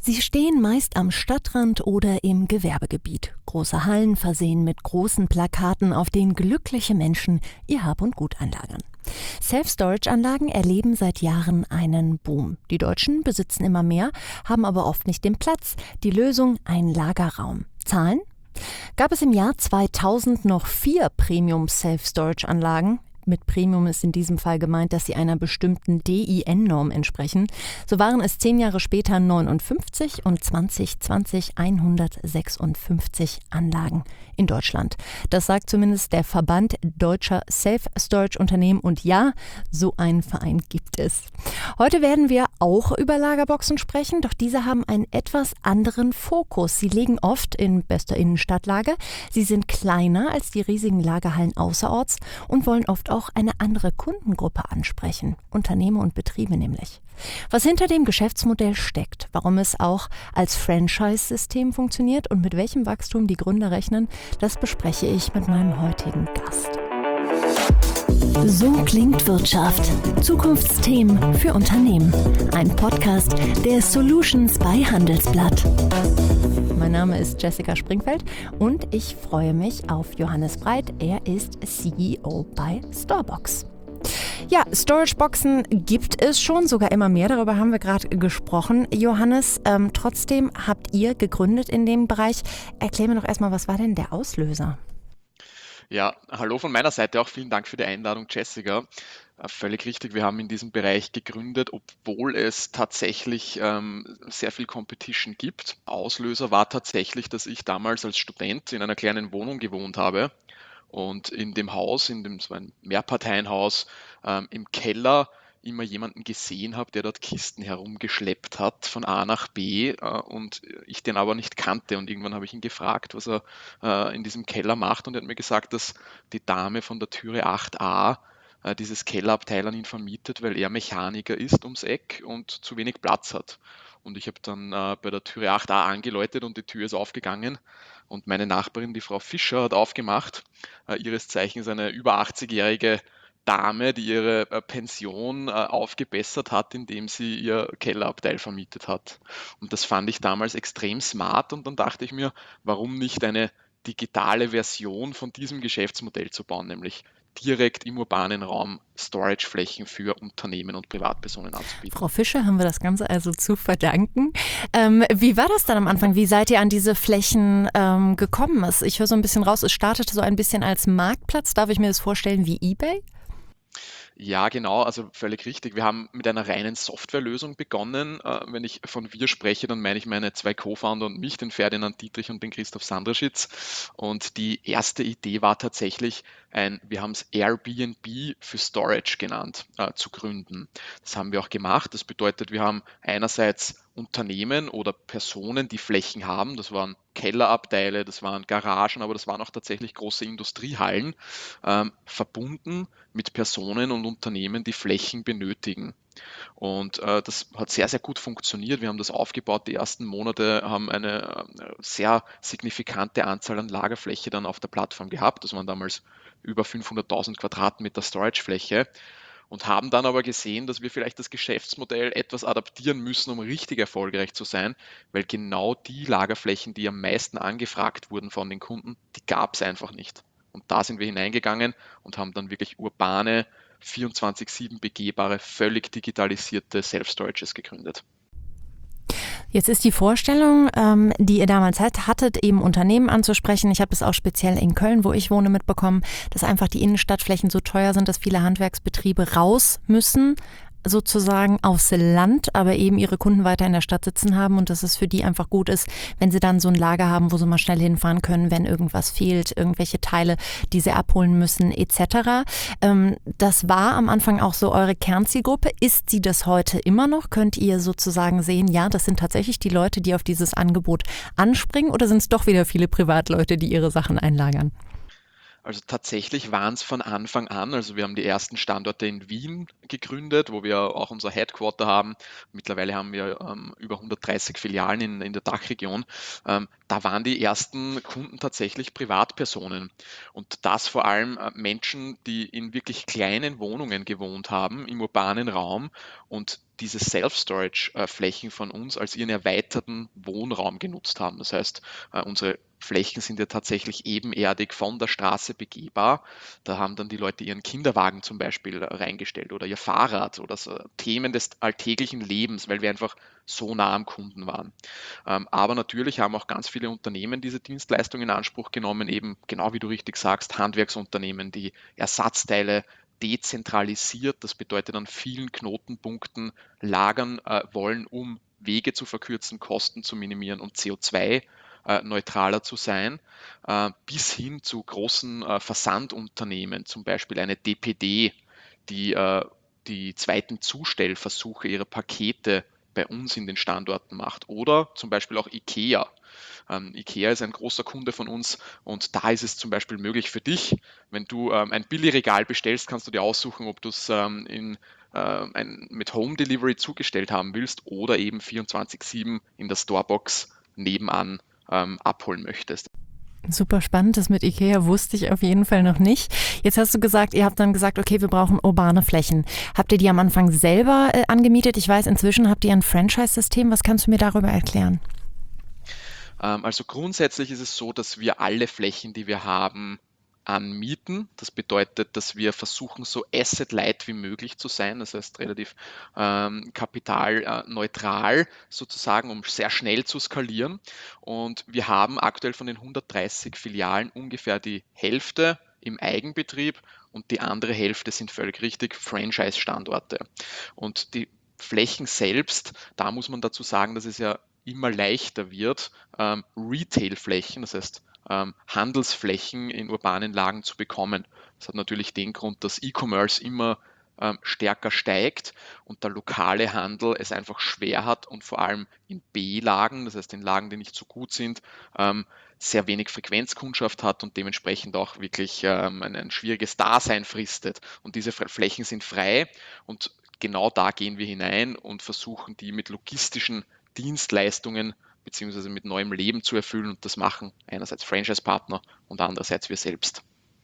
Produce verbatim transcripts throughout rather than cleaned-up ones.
Sie stehen meist am Stadtrand oder im Gewerbegebiet. Große Hallen versehen mit großen Plakaten, auf denen glückliche Menschen ihr Hab und Gut einlagern. Self-Storage-Anlagen erleben seit Jahren einen Boom. Die Deutschen besitzen immer mehr, haben aber oft nicht den Platz. Die Lösung: ein Lagerraum. Zahlen? Gab es im Jahr zweitausend noch vier Premium-Self-Storage-Anlagen. Mit Premium ist in diesem Fall gemeint, dass sie einer bestimmten D I N-Norm entsprechen. So waren es zehn Jahre später neunundfünfzig und zwanzig zwanzig hundertsechsundfünfzig Anlagen in Deutschland. Das sagt zumindest der Verband Deutscher Self-Storage-Unternehmen. Und ja, so einen Verein gibt es. Heute werden wir auch über Lagerboxen sprechen, doch diese haben einen etwas anderen Fokus. Sie liegen oft in bester Innenstadtlage. Sie sind kleiner als die riesigen Lagerhallen außerorts und wollen oft auch auch eine andere Kundengruppe ansprechen, Unternehmer und Betriebe nämlich. Was hinter dem Geschäftsmodell steckt, warum es auch als Franchise-System funktioniert und mit welchem Wachstum die Gründer rechnen, das bespreche ich mit meinem heutigen Gast. So klingt Wirtschaft. Zukunftsthemen für Unternehmen. Ein Podcast der Solutions bei Handelsblatt. Mein Name ist Jessica Springfeld und ich freue mich auf Johannes Breit. Er ist C E O bei Storebox. Ja, Storageboxen gibt es schon, sogar immer mehr. Darüber haben wir gerade gesprochen. Johannes, ähm, trotzdem habt ihr gegründet in dem Bereich. Erklär mir doch erstmal, was war denn der Auslöser? Ja, hallo von meiner Seite auch. Vielen Dank für die Einladung, Jessica. Völlig richtig, wir haben in diesem Bereich gegründet, obwohl es tatsächlich ähm, sehr viel Competition gibt. Auslöser war tatsächlich, dass ich damals als Student in einer kleinen Wohnung gewohnt habe und in dem Haus, in dem, so ein Mehrparteienhaus, ähm, im Keller immer jemanden gesehen habe, der dort Kisten herumgeschleppt hat von A nach B äh, und ich den aber nicht kannte. Und irgendwann habe ich ihn gefragt, was er äh, in diesem Keller macht, und er hat mir gesagt, dass die Dame von der Türe acht a äh, dieses Kellerabteil an ihn vermietet, weil er Mechaniker ist ums Eck und zu wenig Platz hat. Und ich habe dann äh, bei der Türe acht a angeläutet und die Tür ist aufgegangen. Und meine Nachbarin, die Frau Fischer, hat aufgemacht. Äh, ihres Zeichens eine über achtzig-jährige Dame, die ihre äh, Pension äh, aufgebessert hat, indem sie ihr Kellerabteil vermietet hat. Und das fand ich damals extrem smart, und dann dachte ich mir, warum nicht eine digitale Version von diesem Geschäftsmodell zu bauen, nämlich direkt im urbanen Raum Storageflächen für Unternehmen und Privatpersonen anzubieten. Frau Fischer haben wir das Ganze also zu verdanken. Ähm, wie war das dann am Anfang? Wie seid ihr an diese Flächen ähm, gekommen? Ich höre so ein bisschen raus, es startete so ein bisschen als Marktplatz. Darf ich mir das vorstellen wie eBay? Ja, genau, also völlig richtig. Wir haben mit einer reinen Softwarelösung begonnen. Äh, wenn ich von wir spreche, dann meine ich meine zwei Co-Founder und mich, den Ferdinand Dietrich und den Christoph Sandraschitz. Und die erste Idee war tatsächlich ein, wir haben es Airbnb für Storage genannt, äh, zu gründen. Das haben wir auch gemacht. Das bedeutet, wir haben einerseits Unternehmen oder Personen, die Flächen haben. Das waren Kellerabteile, das waren Garagen, aber das waren auch tatsächlich große Industriehallen, ähm, verbunden mit Personen und Unternehmen, die Flächen benötigen. Und äh, das hat sehr, sehr gut funktioniert. Wir haben das aufgebaut. Die ersten Monate haben eine äh, sehr signifikante Anzahl an Lagerfläche dann auf der Plattform gehabt. Das waren damals über fünfhunderttausend Quadratmeter Storagefläche. Und haben dann aber gesehen, dass wir vielleicht das Geschäftsmodell etwas adaptieren müssen, um richtig erfolgreich zu sein, weil genau die Lagerflächen, die am meisten angefragt wurden von den Kunden, die gab es einfach nicht. Und da sind wir hineingegangen und haben dann wirklich urbane, vierundzwanzig sieben begehbare, völlig digitalisierte Self-Storages gegründet. Jetzt ist die Vorstellung, ähm, die ihr damals hattet, eben Unternehmen anzusprechen. Ich habe das auch speziell in Köln, wo ich wohne, mitbekommen, dass einfach die Innenstadtflächen so teuer sind, dass viele Handwerksbetriebe raus müssen, sozusagen aufs Land, aber eben ihre Kunden weiter in der Stadt sitzen haben und dass es für die einfach gut ist, wenn sie dann so ein Lager haben, wo sie mal schnell hinfahren können, wenn irgendwas fehlt, irgendwelche Teile, die sie abholen müssen et cetera. Ähm, das war am Anfang auch so eure Kernzielgruppe. Ist sie das heute immer noch? Könnt ihr sozusagen sehen, ja, das sind tatsächlich die Leute, die auf dieses Angebot anspringen, oder sind es doch wieder viele Privatleute, die ihre Sachen einlagern? Also tatsächlich waren es von Anfang an, also wir haben die ersten Standorte in Wien gegründet, wo wir auch unser Headquarter haben. Mittlerweile haben wir ähm, über hundertdreißig Filialen in, in der Dachregion. Ähm, da waren die ersten Kunden tatsächlich Privatpersonen. Und das vor allem äh, Menschen, die in wirklich kleinen Wohnungen gewohnt haben, im urbanen Raum und diese Self-Storage-Flächen von uns als ihren erweiterten Wohnraum genutzt haben. Das heißt, äh, unsere Flächen sind ja tatsächlich ebenerdig von der Straße begehbar. Da haben dann die Leute ihren Kinderwagen zum Beispiel reingestellt oder ihr Fahrrad oder so Themen des alltäglichen Lebens, weil wir einfach so nah am Kunden waren. Ähm, aber natürlich haben auch ganz viele Unternehmen diese Dienstleistung in Anspruch genommen, eben genau wie du richtig sagst, Handwerksunternehmen, die Ersatzteile dezentralisiert, das bedeutet an vielen Knotenpunkten lagern äh, wollen, um Wege zu verkürzen, Kosten zu minimieren und C O zwei äh, neutraler zu sein, äh, bis hin zu großen äh, Versandunternehmen, zum Beispiel eine D P D, die äh, die zweiten Zustellversuche ihrer Pakete bei uns in den Standorten macht. Oder zum Beispiel auch IKEA. Ähm, IKEA ist ein großer Kunde von uns und da ist es zum Beispiel möglich für dich, wenn du ähm, ein Billigregal bestellst, kannst du dir aussuchen, ob du es ähm, in, äh, ein, mit Home Delivery zugestellt haben willst oder eben vierundzwanzig sieben in der Storebox nebenan ähm, abholen möchtest. Super spannend, das mit IKEA wusste ich auf jeden Fall noch nicht. Jetzt hast du gesagt, ihr habt dann gesagt, okay, wir brauchen urbane Flächen. Habt ihr die am Anfang selber äh, angemietet? Ich weiß, inzwischen habt ihr ein Franchise-System. Was kannst du mir darüber erklären? Ähm, also grundsätzlich ist es so, dass wir alle Flächen, die wir haben, anmieten. Das bedeutet, dass wir versuchen, so asset-light wie möglich zu sein, das heißt relativ ähm, kapitalneutral sozusagen, um sehr schnell zu skalieren. Und wir haben aktuell von den hundertdreißig Filialen ungefähr die Hälfte im Eigenbetrieb und die andere Hälfte sind völlig richtig Franchise-Standorte. Und die Flächen selbst, da muss man dazu sagen, dass es ja immer leichter wird, ähm, Retail-Flächen, das heißt ähm, Handelsflächen in urbanen Lagen zu bekommen. Das hat natürlich den Grund, dass E-Commerce immer ähm, stärker steigt und der lokale Handel es einfach schwer hat und vor allem in B-Lagen, das heißt in Lagen, die nicht so gut sind, ähm, sehr wenig Frequenzkundschaft hat und dementsprechend auch wirklich ähm, ein, ein schwieriges Dasein fristet. Und diese Flächen sind frei und genau da gehen wir hinein und versuchen, die mit logistischen Dienstleistungen beziehungsweise mit neuem Leben zu erfüllen. Und das machen einerseits Franchise-Partner und andererseits wir selbst.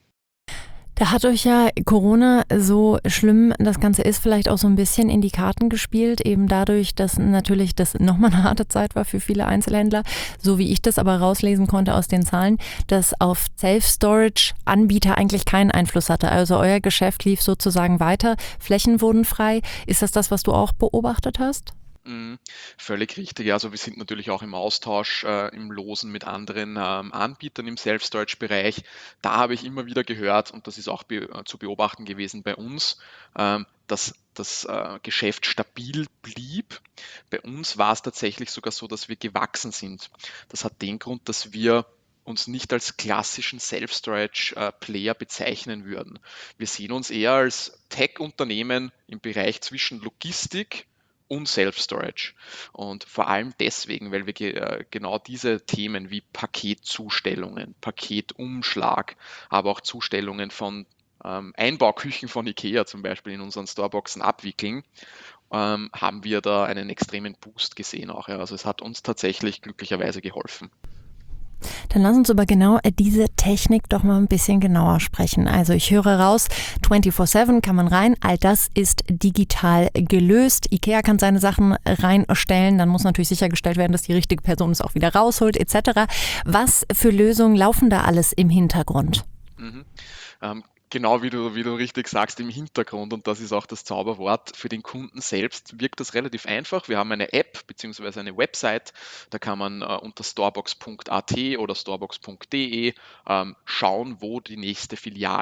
Da hat euch ja Corona, so schlimm das Ganze ist, vielleicht auch so ein bisschen in die Karten gespielt, eben dadurch, dass natürlich das nochmal eine harte Zeit war für viele Einzelhändler, so wie ich das aber rauslesen konnte aus den Zahlen, dass auf Self-Storage-Anbieter eigentlich keinen Einfluss hatte. Also euer Geschäft lief sozusagen weiter, Flächen wurden frei. Ist das das, was du auch beobachtet hast? Mhm, völlig richtig. Also wir sind natürlich auch im Austausch, äh, im Losen mit anderen ähm, Anbietern im Self-Storage-Bereich. Da habe ich immer wieder gehört, und das ist auch be äh, zu beobachten gewesen bei uns, ähm, dass das äh, Geschäft stabil blieb. Bei uns war es tatsächlich sogar so, dass wir gewachsen sind. Das hat den Grund, dass wir uns nicht als klassischen Self-Storage-Player bezeichnen würden. Wir sehen uns eher als Tech-Unternehmen im Bereich zwischen Logistik und Self-Storage. Und vor allem deswegen, weil wir ge äh, genau diese Themen wie Paketzustellungen, Paketumschlag, aber auch Zustellungen von ähm, Einbauküchen von IKEA zum Beispiel in unseren Storeboxen abwickeln, ähm, haben wir da einen extremen Boost gesehen auch. Ja. Also es hat uns tatsächlich glücklicherweise geholfen. Dann lass uns über genau diese Technik doch mal ein bisschen genauer sprechen. Also ich höre raus, vierundzwanzig sieben kann man rein, all das ist digital gelöst. IKEA kann seine Sachen reinstellen, dann muss natürlich sichergestellt werden, dass die richtige Person es auch wieder rausholt et cetera. Was für Lösungen laufen da alles im Hintergrund? Mhm. Ähm, genau wie du, wie du richtig sagst, im Hintergrund, und das ist auch das Zauberwort, für den Kunden selbst wirkt das relativ einfach. Wir haben eine App bzw. eine Website, da kann man äh, unter storebox punkt a t oder storebox punkt d e ähm, schauen, wo die nächste Filiale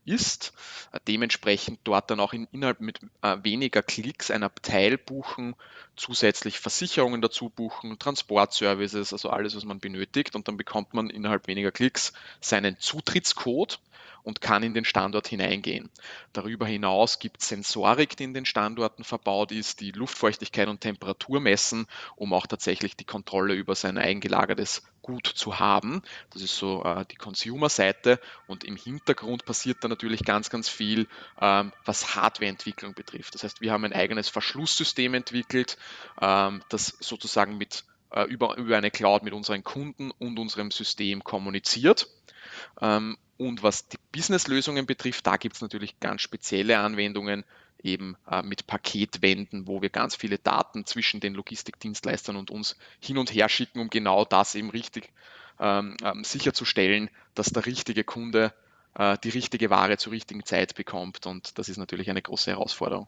ist, äh, dementsprechend dort dann auch in, innerhalb mit äh, weniger Klicks ein Abteil buchen, zusätzlich Versicherungen dazu buchen, Transportservices, also alles, was man benötigt, und dann bekommt man innerhalb weniger Klicks seinen Zutrittscode und kann in den Standort hineingehen. Darüber hinaus gibt es Sensorik, die in den Standorten verbaut ist, die Luftfeuchtigkeit und Temperatur messen, um auch tatsächlich die Kontrolle über sein eingelagertes Gut zu haben. Das ist so äh, die Consumer-Seite, und im Hintergrund passiert da natürlich ganz, ganz viel, ähm, was Hardwareentwicklung betrifft. Das heißt, wir haben ein eigenes Verschlusssystem entwickelt, ähm, das sozusagen mit, äh, über, über eine Cloud mit unseren Kunden und unserem System kommuniziert. Ähm, und was die Businesslösungen betrifft, da gibt es natürlich ganz spezielle Anwendungen, eben äh, mit Paketwänden, wo wir ganz viele Daten zwischen den Logistikdienstleistern und uns hin und her schicken, um genau das eben richtig ähm, ähm, sicherzustellen, dass der richtige Kunde äh, die richtige Ware zur richtigen Zeit bekommt. Und das ist natürlich eine große Herausforderung.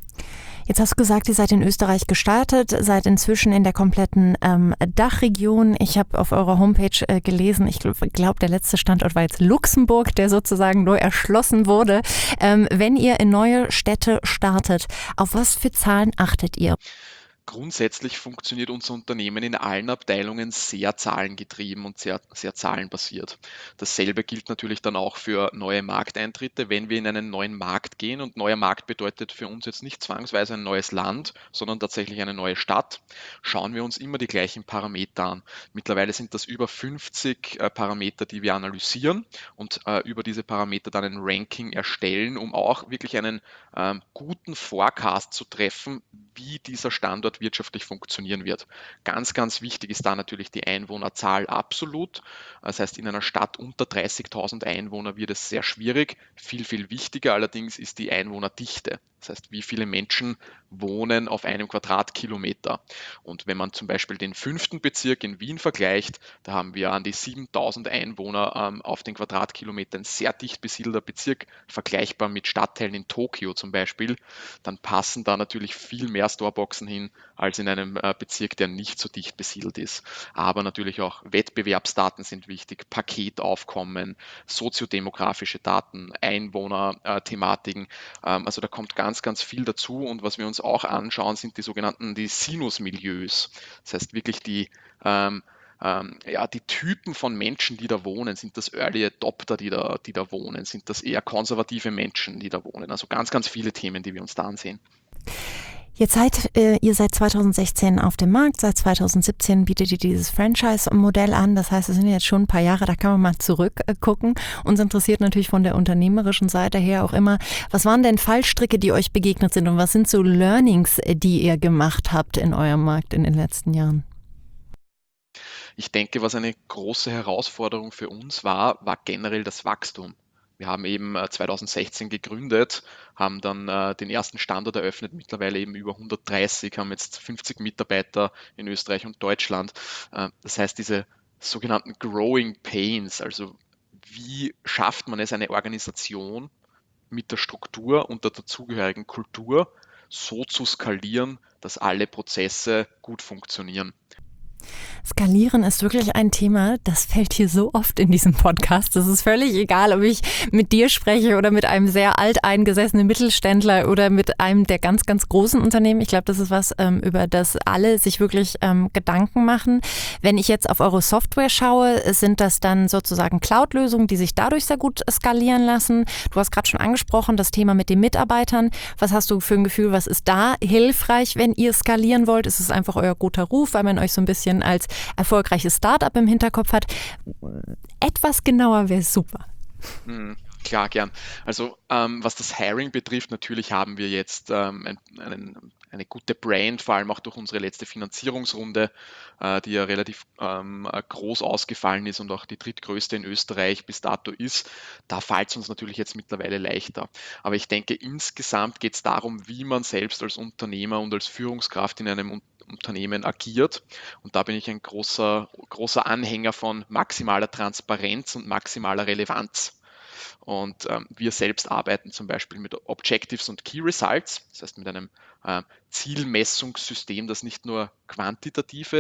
Jetzt hast du gesagt, ihr seid in Österreich gestartet, seid inzwischen in der kompletten ähm, Dachregion. Ich habe auf eurer Homepage äh, gelesen, ich glaube, glaub, der letzte Standort war jetzt Luxemburg, der sozusagen neu erschlossen wurde. Ähm, wenn ihr in neue Städte startet, auf was für Zahlen achtet ihr? Grundsätzlich funktioniert unser Unternehmen in allen Abteilungen sehr zahlengetrieben und sehr, sehr zahlenbasiert. Dasselbe gilt natürlich dann auch für neue Markteintritte, wenn wir in einen neuen Markt gehen. Und neuer Markt bedeutet für uns jetzt nicht zwangsweise ein neues Land, sondern tatsächlich eine neue Stadt. Schauen wir uns immer die gleichen Parameter an. Mittlerweile sind das über fünfzig äh, Parameter, die wir analysieren und äh, über diese Parameter dann ein Ranking erstellen, um auch wirklich einen ähm, guten Forecast zu treffen, wie dieser Standort wirtschaftlich funktionieren wird. Ganz, ganz wichtig ist da natürlich die Einwohnerzahl absolut. Das heißt, in einer Stadt unter dreißigtausend Einwohner wird es sehr schwierig. Viel, viel wichtiger allerdings ist die Einwohnerdichte. Das heißt, wie viele Menschen wohnen auf einem Quadratkilometer. Und wenn man zum Beispiel den fünften Bezirk in Wien vergleicht, da haben wir an die siebentausend Einwohner ähm, auf den Quadratkilometer, ein sehr dicht besiedelter Bezirk, vergleichbar mit Stadtteilen in Tokio zum Beispiel, dann passen da natürlich viel mehr Storeboxen hin als in einem äh, Bezirk, der nicht so dicht besiedelt ist. Aber natürlich auch Wettbewerbsdaten sind wichtig, Paketaufkommen, soziodemografische Daten, Einwohnerthematiken. Ähm, also da kommt ganz, ganz viel dazu. Und was wir uns auch anschauen, sind die sogenannten die Sinusmilieus. Das heißt wirklich die ähm, ähm, ja, die Typen von Menschen, die da wohnen. Sind das Early Adopter, die da, die da wohnen? Sind das eher konservative Menschen, die da wohnen? Also ganz, ganz viele Themen, die wir uns da ansehen. Jetzt seid äh, ihr seit zweitausendsechzehn auf dem Markt, seit zweitausendsiebzehn bietet ihr dieses Franchise-Modell an. Das heißt, es sind jetzt schon ein paar Jahre, da kann man mal zurückgucken. Uns interessiert natürlich von der unternehmerischen Seite her auch immer, was waren denn Fallstricke, die euch begegnet sind, und was sind so Learnings, die ihr gemacht habt in eurem Markt in den letzten Jahren? Ich denke, was eine große Herausforderung für uns war, war generell das Wachstum. Wir haben eben äh, zweitausendsechzehn gegründet, haben dann äh, den ersten Standort eröffnet, mittlerweile eben über hundertdreißig, haben jetzt fünfzig Mitarbeiter in Österreich und Deutschland. Äh, das heißt, diese sogenannten Growing Pains, also wie schafft man es, eine Organisation mit der Struktur und der dazugehörigen Kultur so zu skalieren, dass alle Prozesse gut funktionieren. Skalieren ist wirklich ein Thema, das fällt hier so oft in diesem Podcast. Es ist völlig egal, ob ich mit dir spreche oder mit einem sehr alteingesessenen Mittelständler oder mit einem der ganz, ganz großen Unternehmen. Ich glaube, das ist was, ähm, über das alle sich wirklich ähm, Gedanken machen. Wenn ich jetzt auf eure Software schaue, sind das dann sozusagen Cloud-Lösungen, die sich dadurch sehr gut skalieren lassen. Du hast gerade schon angesprochen, das Thema mit den Mitarbeitern. Was hast du für ein Gefühl, was ist da hilfreich, wenn ihr skalieren wollt? Ist es einfach euer guter Ruf, weil man euch so ein bisschen als erfolgreiches Startup im Hinterkopf hat? Etwas genauer wäre super. Hm, klar, gern. Also ähm, was das Hiring betrifft, natürlich haben wir jetzt ähm, ein, einen, eine gute Brand, vor allem auch durch unsere letzte Finanzierungsrunde, äh, die ja relativ ähm, groß ausgefallen ist und auch die drittgrößte in Österreich bis dato ist. Da fällt es uns natürlich jetzt mittlerweile leichter. Aber ich denke, insgesamt geht es darum, wie man selbst als Unternehmer und als Führungskraft in einem Un- Unternehmen agiert. Und da bin ich ein großer, großer Anhänger von maximaler Transparenz und maximaler Relevanz. Und ähm, wir selbst arbeiten zum Beispiel mit Objectives und Key Results, das heißt mit einem äh, Zielmessungssystem, das nicht nur quantitative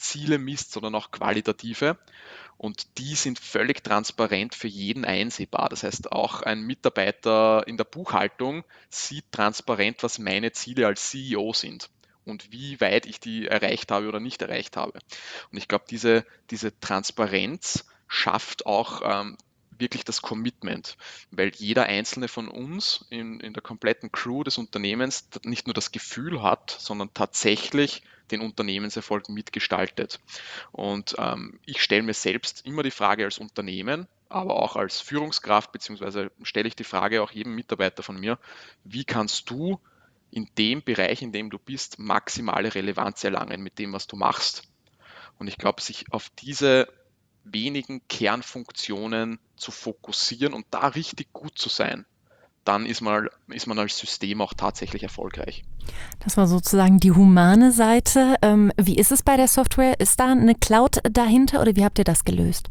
Ziele misst, sondern auch qualitative. Und die sind völlig transparent für jeden einsehbar. Das heißt, auch ein Mitarbeiter in der Buchhaltung sieht transparent, was meine Ziele als C E O sind und wie weit ich die erreicht habe oder nicht erreicht habe. Und ich glaube, diese, diese Transparenz schafft auch ähm, wirklich das Commitment, weil jeder einzelne von uns in, in der kompletten Crew des Unternehmens nicht nur das Gefühl hat, sondern tatsächlich den Unternehmenserfolg mitgestaltet. Und ähm, ich stelle mir selbst immer die Frage als Unternehmen, aber auch als Führungskraft, beziehungsweise stelle ich die Frage auch jedem Mitarbeiter von mir, wie kannst du in dem Bereich, in dem du bist, maximale Relevanz erlangen mit dem, was du machst? Und ich glaube, sich auf diese wenigen Kernfunktionen zu fokussieren und da richtig gut zu sein, dann ist man, ist man als System auch tatsächlich erfolgreich. Das war sozusagen die humane Seite. Ähm, wie ist es bei der Software? Ist da eine Cloud dahinter oder wie habt ihr das gelöst?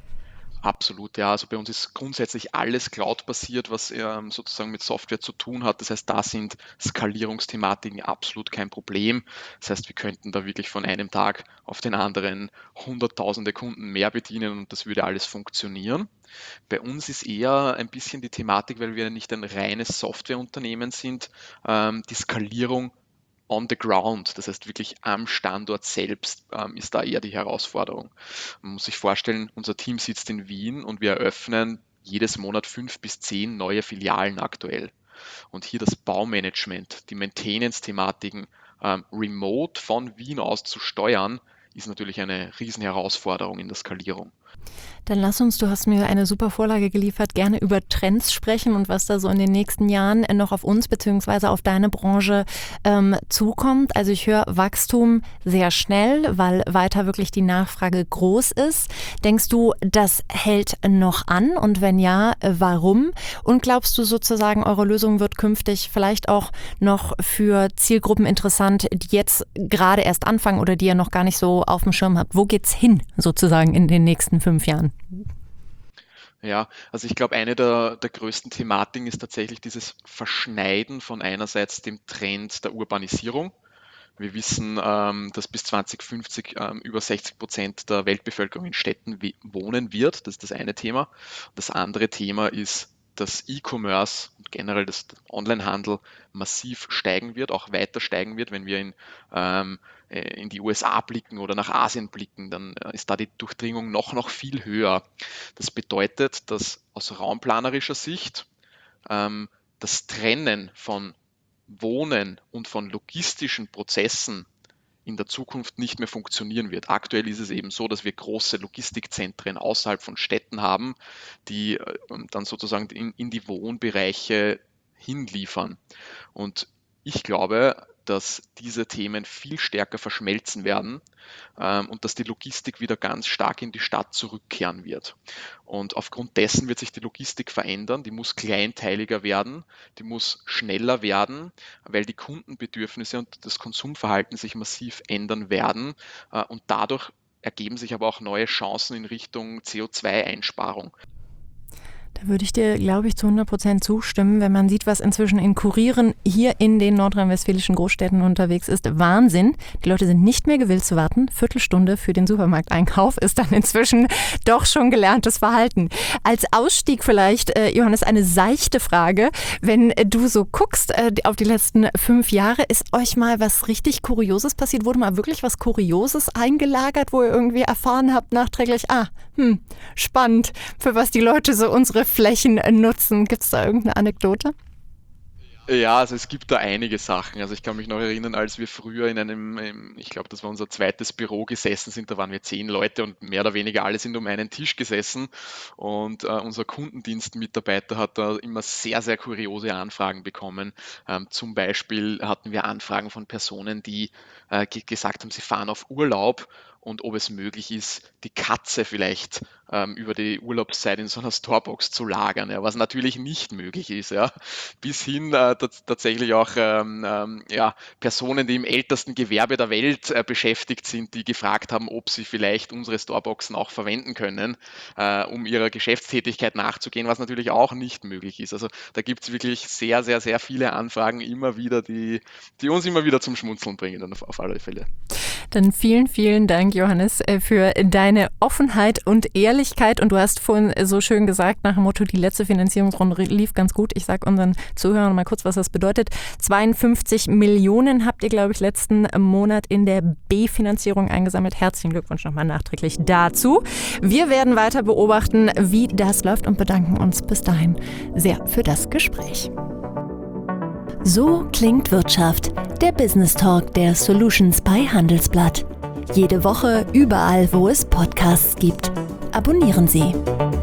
Absolut, ja. Also bei uns ist grundsätzlich alles Cloud-basiert, was ähm, sozusagen mit Software zu tun hat. Das heißt, da sind Skalierungsthematiken absolut kein Problem. Das heißt, wir könnten da wirklich von einem Tag auf den anderen hunderttausende Kunden mehr bedienen und das würde alles funktionieren. Bei uns ist eher ein bisschen die Thematik, weil wir nicht ein reines Softwareunternehmen sind, ähm, die Skalierung on the ground, das heißt wirklich am Standort selbst, ähm, ist da eher die Herausforderung. Man muss sich vorstellen, unser Team sitzt in Wien und wir eröffnen jedes Monat fünf bis zehn neue Filialen aktuell. Und hier das Baumanagement, die Maintenance-Thematiken ähm, remote von Wien aus zu steuern, ist natürlich eine Riesenherausforderung in der Skalierung. Dann lass uns, du hast mir eine super Vorlage geliefert, gerne über Trends sprechen und was da so in den nächsten Jahren noch auf uns bzw. auf deine Branche ähm, zukommt. Also ich höre Wachstum sehr schnell, weil weiter wirklich die Nachfrage groß ist. Denkst du, das hält noch an und wenn ja, warum? Und glaubst du sozusagen, eure Lösung wird künftig vielleicht auch noch für Zielgruppen interessant, die jetzt gerade erst anfangen oder die ihr noch gar nicht so auf dem Schirm habt? Wo geht's hin sozusagen in den nächsten fünf Jahren? Ja, also ich glaube, eine der, der größten Thematiken ist tatsächlich dieses Verschneiden von einerseits dem Trend der Urbanisierung. Wir wissen, ähm, dass bis zwanzig fünfzig ähm, über sechzig Prozent der Weltbevölkerung in Städten wohnen wird. Das ist das eine Thema. Das andere Thema ist, dass E-Commerce und generell das Onlinehandel massiv steigen wird, auch weiter steigen wird. Wenn wir in, ähm, in die U S A blicken oder nach Asien blicken, dann ist da die Durchdringung noch, noch viel höher. Das bedeutet, dass aus raumplanerischer Sicht ähm, das Trennen von Wohnen und von logistischen Prozessen in der Zukunft nicht mehr funktionieren wird. Aktuell ist es eben so, dass wir große Logistikzentren außerhalb von Städten haben, die dann sozusagen in, in die Wohnbereiche hinliefern. Und ich glaube, dass diese Themen viel stärker verschmelzen werden ähm, und dass die Logistik wieder ganz stark in die Stadt zurückkehren wird. Und aufgrund dessen wird sich die Logistik verändern, die muss kleinteiliger werden, die muss schneller werden, weil die Kundenbedürfnisse und das Konsumverhalten sich massiv ändern werden äh, und dadurch ergeben sich aber auch neue Chancen in Richtung C O zwei Einsparung. Da würde ich dir, glaube ich, zu hundert Prozent zustimmen, wenn man sieht, was inzwischen in Kurieren hier in den nordrhein-westfälischen Großstädten unterwegs ist. Wahnsinn. Die Leute sind nicht mehr gewillt zu warten. Viertelstunde für den Supermarkteinkauf ist dann inzwischen doch schon gelerntes Verhalten. Als Ausstieg vielleicht, äh, Johannes, eine seichte Frage. Wenn du so guckst äh, auf die letzten fünf Jahre, ist euch mal was richtig Kurioses passiert? Wurde mal wirklich was Kurioses eingelagert, wo ihr irgendwie erfahren habt nachträglich, ah, hm, spannend, für was die Leute so unsere Flächen nutzen. Gibt es da irgendeine Anekdote? Ja, also es gibt da einige Sachen. Also ich kann mich noch erinnern, als wir früher in einem, ich glaube, das war unser zweites Büro gesessen sind, da waren wir zehn Leute und mehr oder weniger alle sind um einen Tisch gesessen und äh, unser Kundendienstmitarbeiter hat da immer sehr, sehr kuriose Anfragen bekommen. Ähm, zum Beispiel hatten wir Anfragen von Personen, die äh, ge- gesagt haben, sie fahren auf Urlaub und ob es möglich ist, die Katze vielleicht ähm, über die Urlaubszeit in so einer Storebox zu lagern, ja, was natürlich nicht möglich ist, ja, bis hin äh, tats- tatsächlich auch ähm, ähm, ja, Personen, die im ältesten Gewerbe der Welt äh, beschäftigt sind, die gefragt haben, ob sie vielleicht unsere Storeboxen auch verwenden können, äh, um ihrer Geschäftstätigkeit nachzugehen, was natürlich auch nicht möglich ist. Also da gibt es wirklich sehr, sehr, sehr viele Anfragen immer wieder, die, die uns immer wieder zum Schmunzeln bringen, auf, auf alle Fälle. Dann vielen, vielen Dank, Dank, Johannes, für deine Offenheit und Ehrlichkeit. Und du hast vorhin so schön gesagt, nach dem Motto, die letzte Finanzierungsrunde lief ganz gut. Ich sage unseren Zuhörern mal kurz, was das bedeutet. zweiundfünfzig Millionen habt ihr, glaube ich, letzten Monat in der B-Finanzierung eingesammelt. Herzlichen Glückwunsch nochmal nachträglich dazu. Wir werden weiter beobachten, wie das läuft und bedanken uns bis dahin sehr für das Gespräch. So klingt Wirtschaft, der Business Talk der Solutions bei Handelsblatt. Jede Woche überall, wo es Podcasts gibt. Abonnieren Sie.